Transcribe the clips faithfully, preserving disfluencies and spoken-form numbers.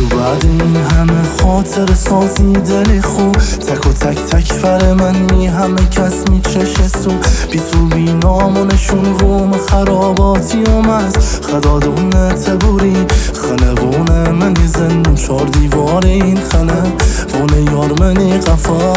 تو بعد این همه خاطر سازی دل خوب تک و تک تک فر من می همه کس می چشه سو بی تو بی نامونشون روم خراباتی و مز خدادون تبوری خنبونه منی زندون چار دیوار این خنه وونه یار منی قفا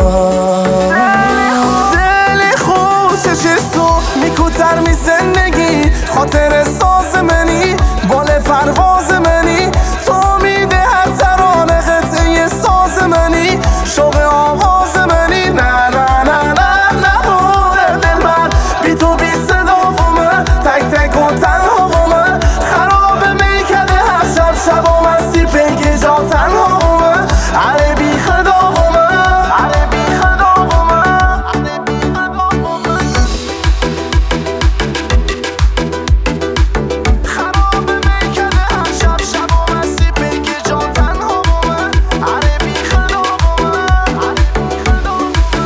دل خوب چشه سو میکوتر می زندگی خاطر ساز منی بال پرواز منی تو میده هر ترانه قطعه ساز منی شوق آواز منی نه نه نه نه نه بوده دل من بی تو بی صدا بومه تک تک و تنها بومه خراب میکده هر شب شب و مستی پیک جا تنها بومه علی بی خدا بومه علی بی خدا بومه علی بی خدا بومه خراب میکده هر شب شب و مستی پیک جا تنها بومه علی بی خدا بومه علی بی خدا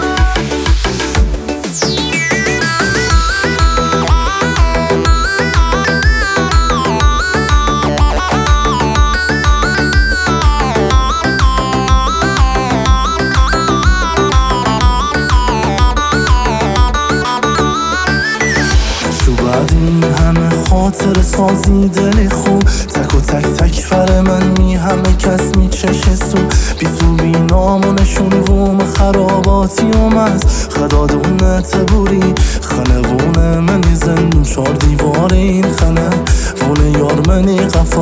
تو بعد این همه خاطر سازی دل خوب تک و تک تک فر من می همه کس می چشه سو بی تو بی نامونشون روم خراباتی و مز خدادون تبوری خنبونه منی زندون چار دیوار این خنه وونه یار منی قفا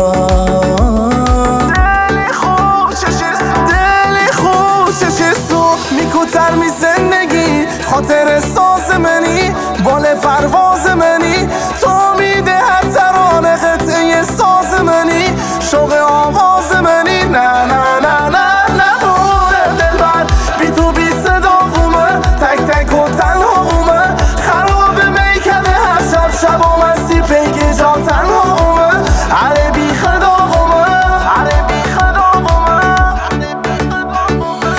دل خوب چشه سو دل خوب چشه سو میکوتر می زندگی خاطر ساز منی بال پرواز منی تو میده هر ترانه قطعه ساز منی شوق آواز منی نه نه نه نه نه بوده دل من بی تو بی صدا بومه تک تک و تنها بومه خراب میکده هر شب شب و مستی پیک جا تنها بومه علی بی خدا بومه علی بی خدا بومه علی بی خدا بومه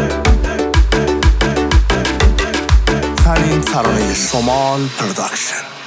ترانه شمال پروداکشن.